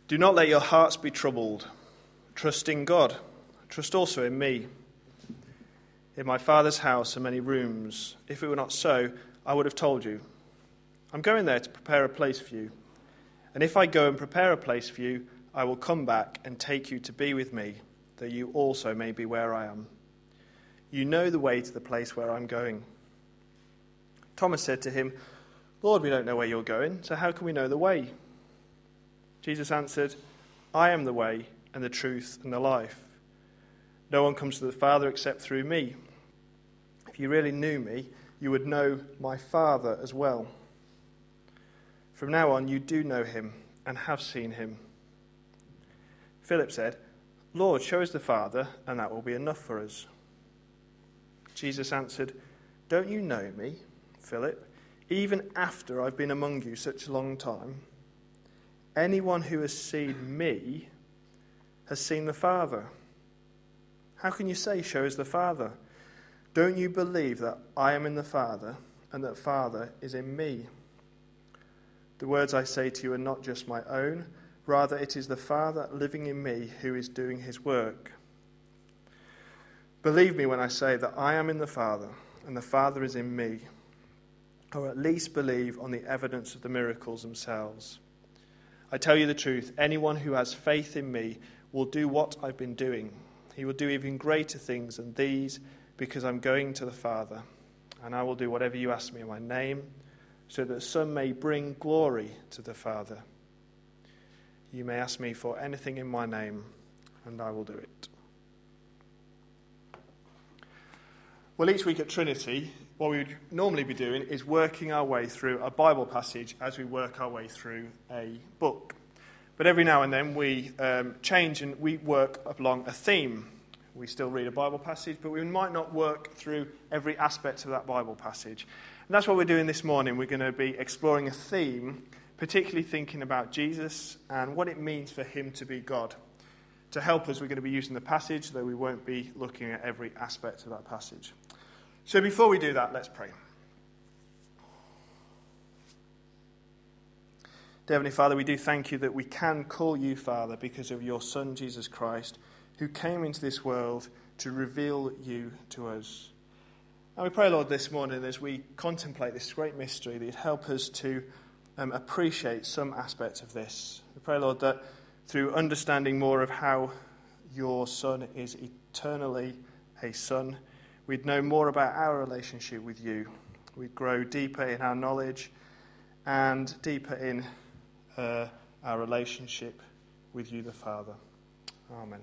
Do not let your hearts be troubled. Trust in God. Trust also in me. In my Father's house are many rooms. If it were not so, I would have told you. I'm going there to prepare a place for you. And if I go and prepare a place for you, I will come back and take you to be with me, that you also may be where I am. You know the way to the place where I'm going. Thomas said to him, Lord, we don't know where you're going, so how can we know the way? Jesus answered, I am the way and the truth and the life. No one comes to the Father except through me. If you really knew me, you would know my Father as well. From now on, you do know him and have seen him. Philip said, Lord, show us the Father, and that will be enough for us. Jesus answered, Don't you know me, Philip, even after I've been among you such a long time? Anyone who has seen me has seen the Father. How can you say, show us the Father? Don't you believe that I am in the Father and that Father is in me? The words I say to you are not just my own. Rather, it is the Father living in me who is doing his work. Believe me when I say that I am in the Father and the Father is in me. Or at least believe on the evidence of the miracles themselves. I tell you the truth, anyone who has faith in me will do what I've been doing. He will do even greater things than these, because I'm going to the Father. And I will do whatever you ask me in my name, so that some may bring glory to the Father. You may ask me for anything in my name, and I will do it. Well, each week at Trinity, what we would normally be doing is working our way through a Bible passage as we work our way through a book. But every now and then we change and we work along a theme. We still read a Bible passage, but we might not work through every aspect of that Bible passage. And that's what we're doing this morning. We're going to be exploring a theme, particularly thinking about Jesus and what it means for him to be God. To help us, we're going to be using the passage, though we won't be looking at every aspect of that passage. So before we do that, let's pray. Dear Heavenly Father, we do thank you that we can call you Father because of your Son, Jesus Christ, who came into this world to reveal you to us. And we pray, Lord, this morning as we contemplate this great mystery, that you'd help us to appreciate some aspects of this. We pray, Lord, that through understanding more of how your Son is eternally a Son, we'd know more about our relationship with you. We'd grow deeper in our knowledge and deeper in our relationship with you, the Father. Amen.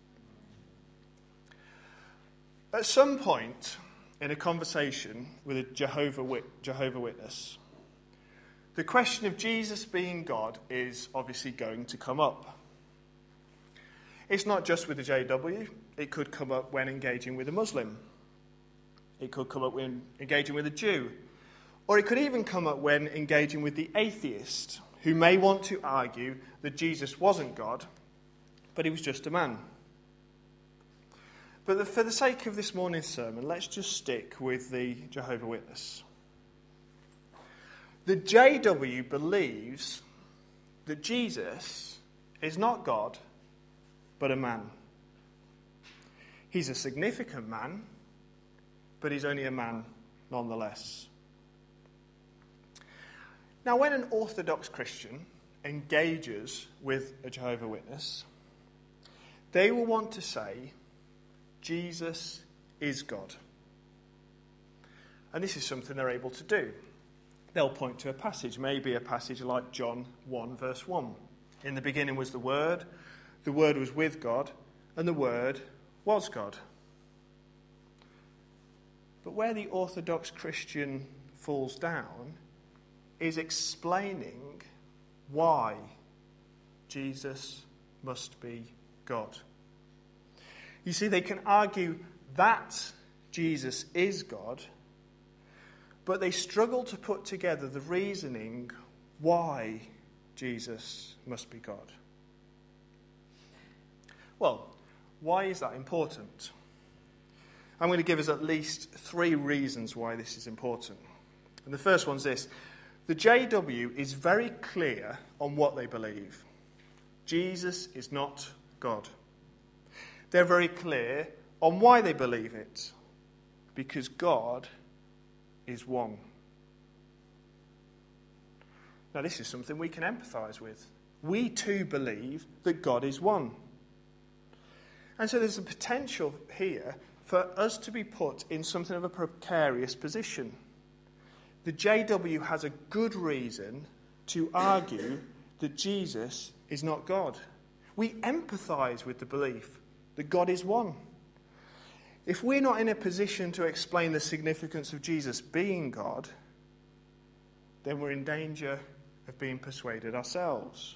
At some point in a conversation with a Jehovah Witness, the question of Jesus being God is obviously going to come up. It's not just with the JW. It could come up when engaging with a Muslim. It could come up when engaging with a Jew. Or it could even come up when engaging with the atheist, who may want to argue that Jesus wasn't God, but he was just a man. But for the sake of this morning's sermon, let's just stick with the Jehovah Witness. The JW believes that Jesus is not God, but a man. He's a significant man, but he's only a man nonetheless. Now, when an Orthodox Christian engages with a Jehovah Witness, they will want to say, Jesus is God. And this is something they're able to do. They'll point to a passage, maybe a passage like John 1, verse 1. In the beginning was the Word was with God, and the Word was God. But where the Orthodox Christian falls down is explaining why Jesus must be God. You see, they can argue that Jesus is God, but they struggle to put together the reasoning why Jesus must be God. Well, why is that important? I'm going to give us at least 3 reasons why this is important. And the first one's this. The JW is very clear on what they believe. Jesus is not God. They're very clear on why they believe it. Because God is one. Now, this is something we can empathise with. We too believe that God is one. And so there's a potential here for us to be put in something of a precarious position. The JW has a good reason to argue that Jesus is not God. We empathise with the belief that God is one. If we're not in a position to explain the significance of Jesus being God, then we're in danger of being persuaded ourselves.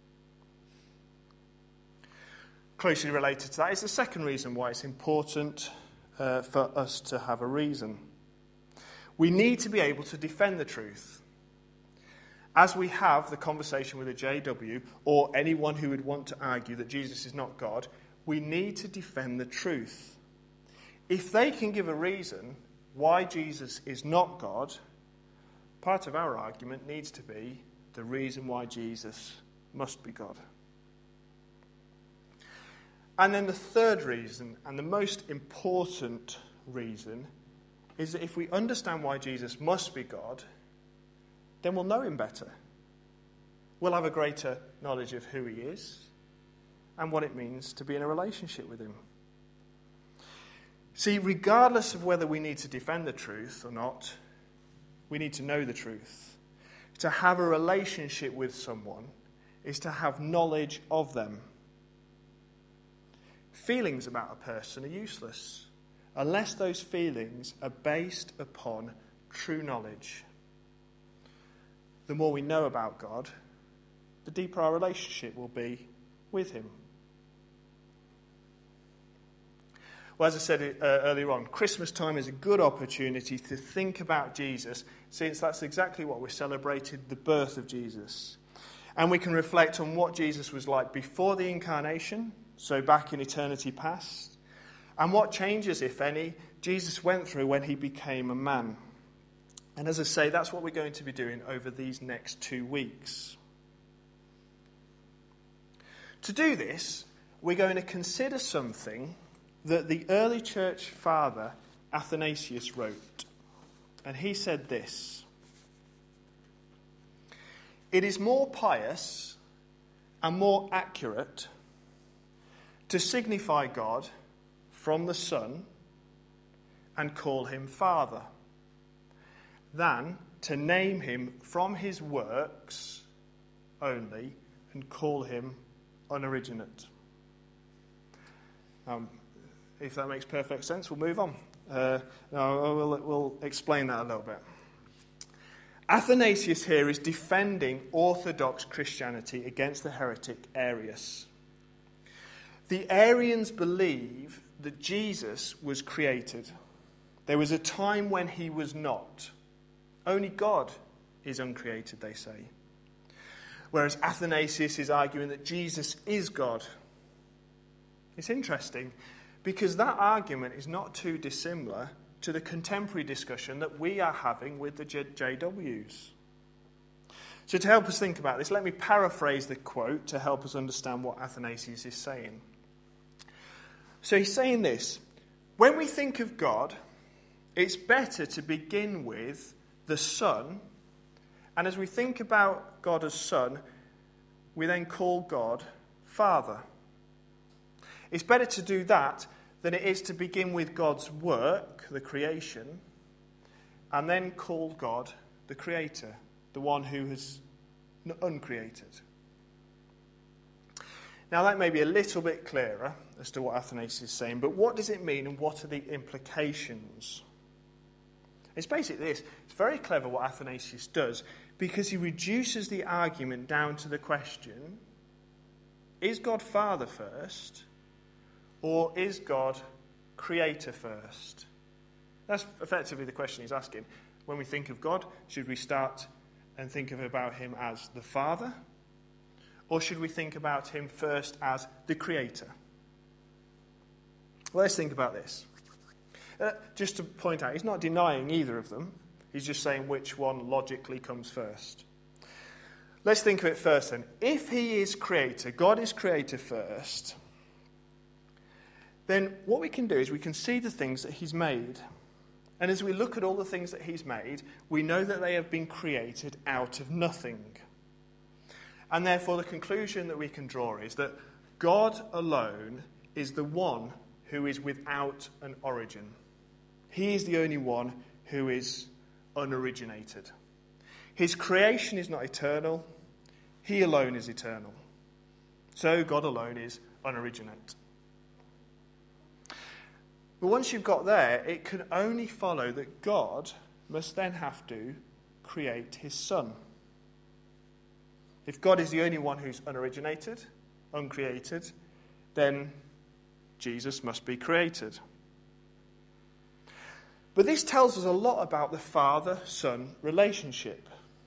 Closely related to that is the second reason why it's important for us to have a reason. We need to be able to defend the truth. As we have the conversation with a JW or anyone who would want to argue that Jesus is not God, we need to defend the truth. If they can give a reason why Jesus is not God, part of our argument needs to be the reason why Jesus must be God. And then the third reason, and the most important reason, is that if we understand why Jesus must be God, then we'll know him better. We'll have a greater knowledge of who he is and what it means to be in a relationship with him. See, regardless of whether we need to defend the truth or not, we need to know the truth. To have a relationship with someone is to have knowledge of them. Feelings about a person are useless unless those feelings are based upon true knowledge. The more we know about God, the deeper our relationship will be with him. Well, as I said earlier on, Christmas time is a good opportunity to think about Jesus, since that's exactly what we're celebrating, the birth of Jesus. And we can reflect on what Jesus was like before the incarnation, so back in eternity past, and what changes, if any, Jesus went through when he became a man. And as I say, that's what we're going to be doing over these next 2 weeks. To do this, we're going to consider something that the early church father Athanasius wrote. And he said this: "It is more pious and more accurate to signify God from the Son and call him Father, than to name him from his works only and call him unoriginate." If that makes perfect sense, we'll move on. We'll explain that a little bit. Athanasius here is defending Orthodox Christianity against the heretic Arius. The Arians believe that Jesus was created. There was a time when he was not. Only God is uncreated, they say. Whereas Athanasius is arguing that Jesus is God. It's interesting, because that argument is not too dissimilar to the contemporary discussion that we are having with the JWs. So to help us think about this, let me paraphrase the quote to help us understand what Athanasius is saying. So he's saying this: when we think of God, it's better to begin with the Son, and as we think about God as Son, we then call God Father. It's better to do that than it is to begin with God's work, the creation, and then call God the Creator, the one who is uncreated. Now that may be a little bit clearer as to what Athanasius is saying, but what does it mean and what are the implications? It's basically this. It's very clever what Athanasius does, because he reduces the argument down to the question, is God Father first, or is God Creator first? That's effectively the question he's asking. When we think of God, should we start and think about him as the Father? Or should we think about him first as the Creator? Well, let's think about this. Just to point out, he's not denying either of them. He's just saying which one logically comes first. Let's think of it first then. If he is creator, God is creator first, then what we can do is we can see the things that he's made. And as we look at all the things that he's made, we know that they have been created out of nothing. And therefore the conclusion that we can draw is that God alone is the one who is without an origin. He is the only one who is unoriginated. His creation is not eternal. He alone is eternal. So God alone is unoriginate. But once you've got there, it can only follow that God must then have to create his Son. If God is the only one who's unoriginated, uncreated, then Jesus must be created. But this tells us a lot about the Father-Son relationship.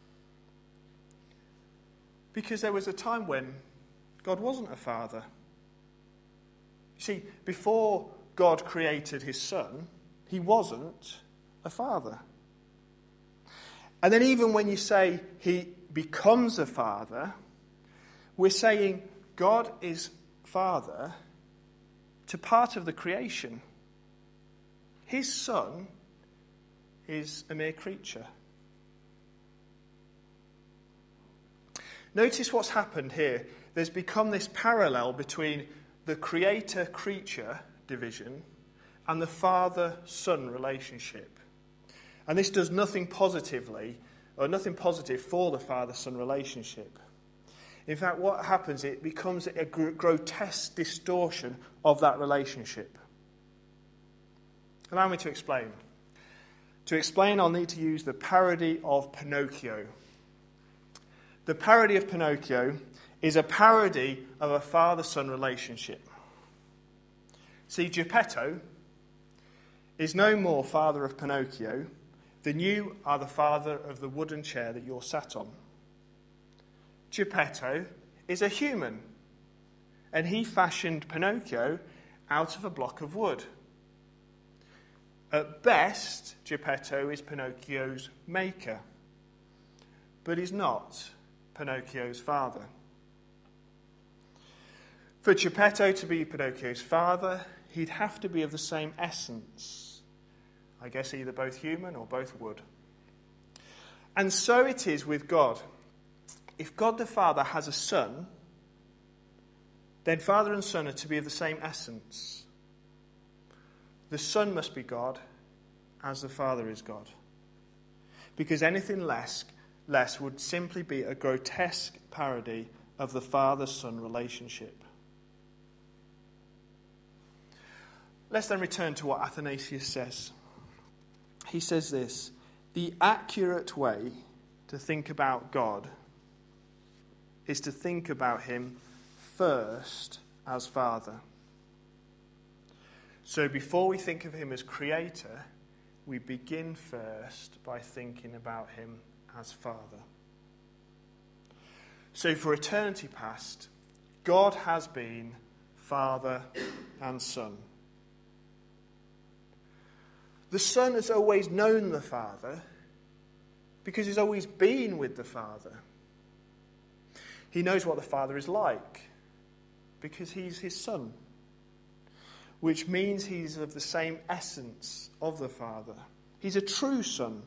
Because there was a time when God wasn't a father. You see, before God created his Son, he wasn't a father. And then even when you say he becomes a father, we're saying God is father to part of the creation. His Son is a mere creature. Notice what's happened here. There's become this parallel between the creator-creature division and the father-son relationship. And this does nothing positive for the father-son relationship. In fact, what happens, it becomes a grotesque distortion of that relationship. Allow me to explain. To explain, I'll need to use the parody of Pinocchio. The parody of Pinocchio is a parody of a father-son relationship. See, Geppetto is no more father of Pinocchio than you are the father of the wooden chair that you're sat on. Geppetto is a human, and he fashioned Pinocchio out of a block of wood. At best, Geppetto is Pinocchio's maker, but he's not Pinocchio's father. For Geppetto to be Pinocchio's father, he'd have to be of the same essence. I guess either both human or both wood. And so it is with God. If God the Father has a son, then Father and Son are to be of the same essence. The Son must be God as the Father is God. Because anything less would simply be a grotesque parody of the father-son relationship. Let's then return to what Athanasius says. He says this: the accurate way to think about God is to think about him first as Father. So before we think of him as Creator, we begin first by thinking about him as Father. So for eternity past, God has been Father and Son. The Son has always known the Father because he's always been with the Father. He knows what the Father is like because he's his Son, which means he's of the same essence of the Father. He's a true Son.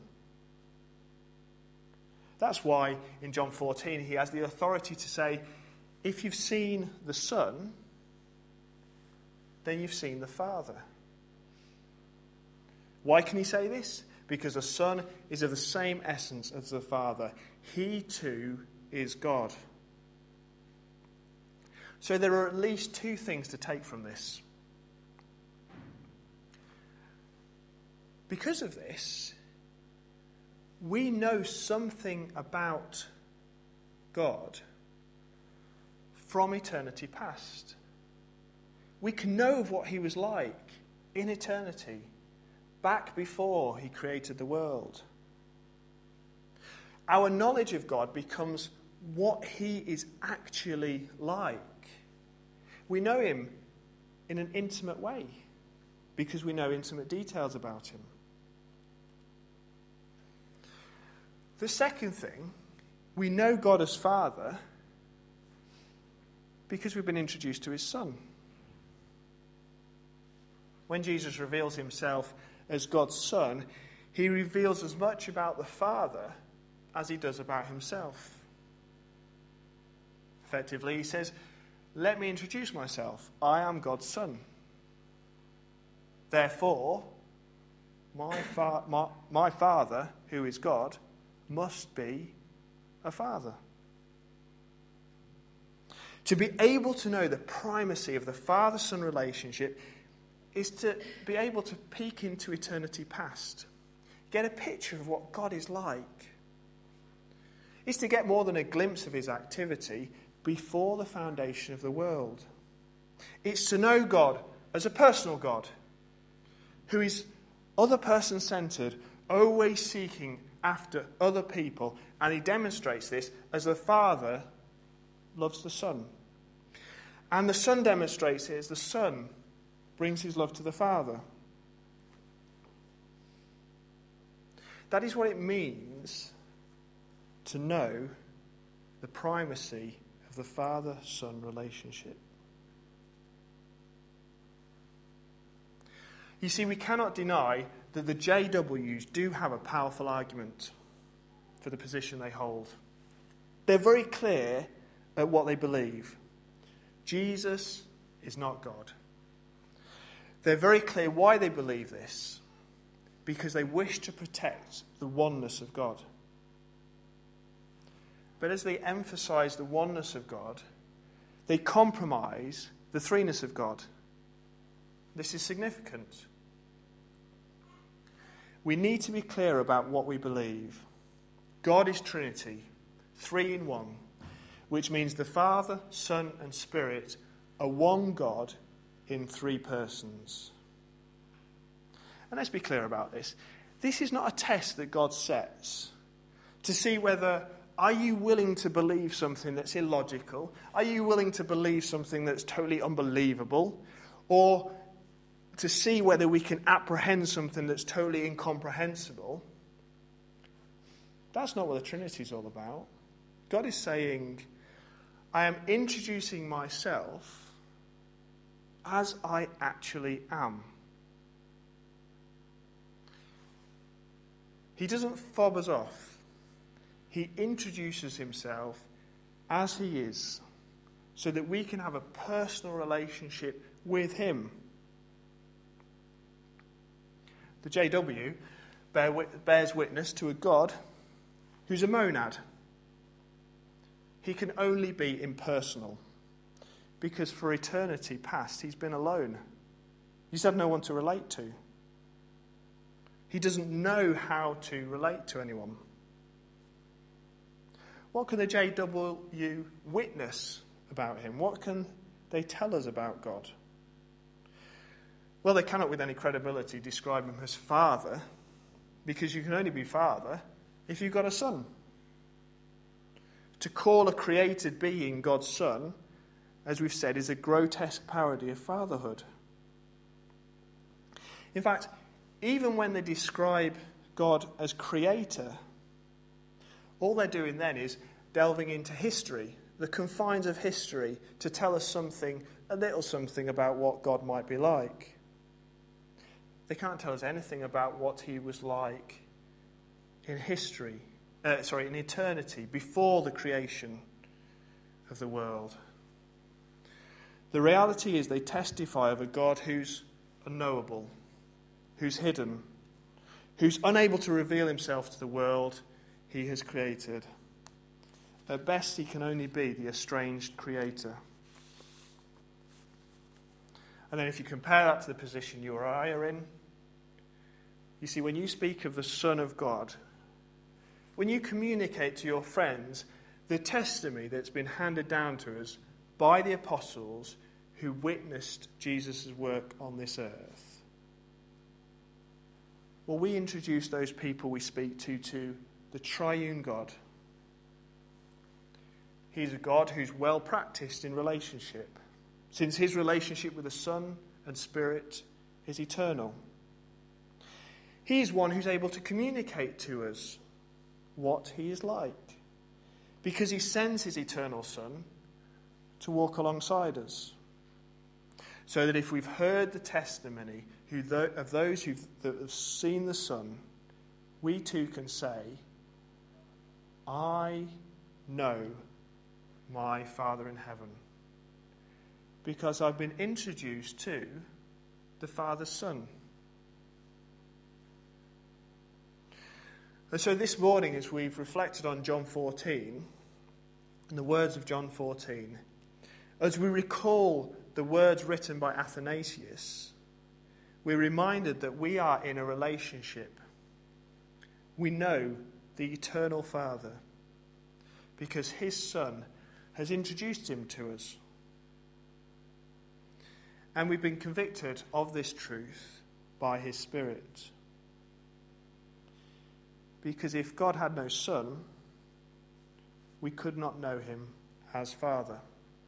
That's why in John 14 he has the authority to say, if you've seen the Son, then you've seen the Father. Why can he say this? Because the Son is of the same essence as the Father. He too is God. So there are at least two things to take from this. Because of this, we know something about God from eternity past. We can know of what he was like in eternity, back before he created the world. Our knowledge of God becomes what he is actually like. We know him in an intimate way because we know intimate details about him. The second thing We know God as Father because we've been introduced to his Son. When Jesus reveals himself as God's Son, he reveals as much about the Father as he does about himself. Effectively, he says, let me introduce myself. I am God's Son. Therefore, my Father, who is God, must be a Father. To be able to know the primacy of the Father-Son relationship is to be able to peek into eternity past, get a picture of what God is like. It's to get more than a glimpse of his activity before the foundation of the world. It's to know God as a personal God who is other person-centered, always seeking after other people, and he demonstrates this as the Father loves the Son. And the Son demonstrates it as the Son brings his love to the Father. That is what it means to know the primacy of the Father-Son relationship. You see, we cannot deny that the JWs do have a powerful argument for the position they hold. They're very clear at what they believe. Jesus is not God. They're very clear why they believe this, because they wish to protect the oneness of God. But as they emphasize the oneness of God, they compromise the threeness of God. This is significant. We need to be clear about what we believe. God is Trinity, 3 in 1, which means the Father, Son, and Spirit are one God in 3 persons. And let's be clear about this. This is not a test that God sets to see whether, are you willing to believe something that's illogical? Are you willing to believe something that's totally unbelievable? Or to see whether we can apprehend something that's totally incomprehensible? That's not what the Trinity is all about. God is saying, I am introducing myself as I actually am. He doesn't fob us off. He introduces himself as he is, so that we can have a personal relationship with him. The JW bears witness to a God who's a monad. He can only be impersonal, because for eternity past he's been alone. He's had no one to relate to. He doesn't know how to relate to anyone. What can the JW witness about him? What can they tell us about God? Well, they cannot with any credibility describe him as Father, because you can only be Father if you've got a Son. To call a created being God's Son, as we've said, is a grotesque parody of fatherhood. In fact, even when they describe God as creator, all they're doing then is delving into history, the confines of history, to tell us something, a little something about what God might be like. They can't tell us anything about what he was like in in eternity, before the creation of the world. The reality is they testify of a God who's unknowable, who's hidden, who's unable to reveal himself to the world he has created. At best, he can only be the estranged creator. And then if you compare that to the position you or I are in, you see, when you speak of the Son of God, when you communicate to your friends the testimony that's been handed down to us by the apostles who witnessed Jesus' work on this earth, well, we introduce those people we speak to the triune God. He's a God who's well practiced in relationship, since his relationship with the Son and Spirit is eternal. He is one who's able to communicate to us what he is like. because he sends his eternal Son to walk alongside us. So that if we've heard the testimony of those that have seen the Son, we too can say, I know my Father in heaven, because I've been introduced to the Father's Son. And so this morning, as we've reflected on John 14, and the words of John 14, as we recall the words written by Athanasius, we're reminded that we are in a relationship. We know the eternal Father because his Son has introduced him to us. And we've been convicted of this truth by his Spirit. Because if God had no Son, we could not know him as Father.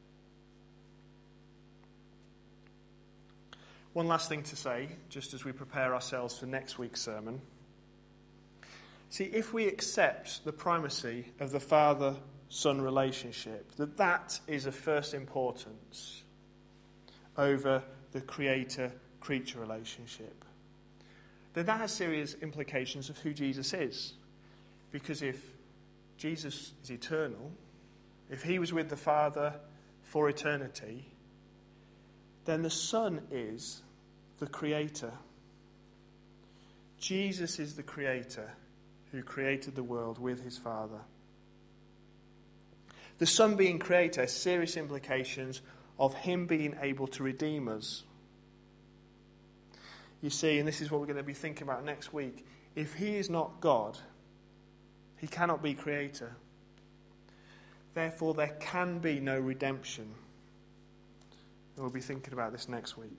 One last thing to say, just as we prepare ourselves for next week's sermon. See, if we accept the primacy of the Father-Son relationship, that is of first importance over the Creator-creature relationship, then that has serious implications of who Jesus is. Because if Jesus is eternal, if he was with the Father for eternity, then the Son is the Creator. Jesus is the Creator who created the world with his Father. The Son being Creator has serious implications of him being able to redeem us. You see, and this is what we're going to be thinking about next week, if he is not God, he cannot be Creator. Therefore, there can be no redemption. And we'll be thinking about this next week.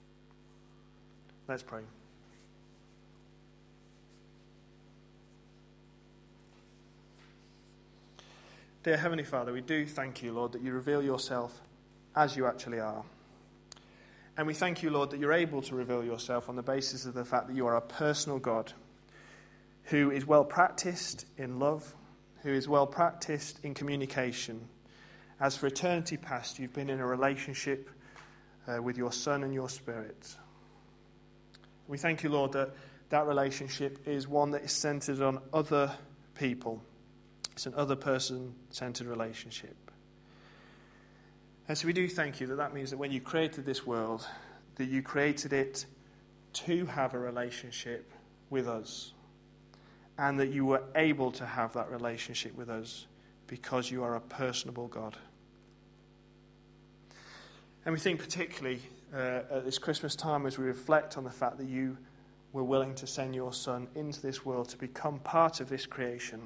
Let's pray. Dear Heavenly Father, we do thank you, Lord, that you reveal yourself as you actually are. And we thank you, Lord, that you're able to reveal yourself on the basis of the fact that you are a personal God who is well practiced in love, who is well practiced in communication. As for eternity past, you've been in a relationship with your Son and your Spirit. We thank you, Lord, that that relationship is one that is centered on other people. It's an other person-centered relationship. And so we do thank you that means that when you created this world, that you created it to have a relationship with us. And that you were able to have that relationship with us because you are a personable God. And we think particularly at this Christmas time as we reflect on the fact that you were willing to send your Son into this world to become part of this creation.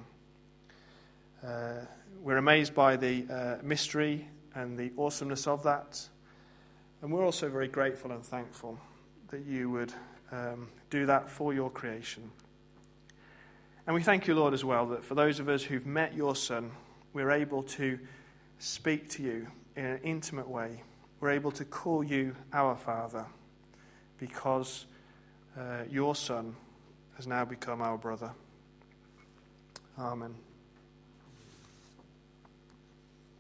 We're amazed by the mystery and the awesomeness of that. And we're also very grateful and thankful that you would do that for your creation. And we thank you, Lord, as well, that for those of us who've met your Son, we're able to speak to you in an intimate way. We're able to call you our Father because your Son has now become our brother. Amen.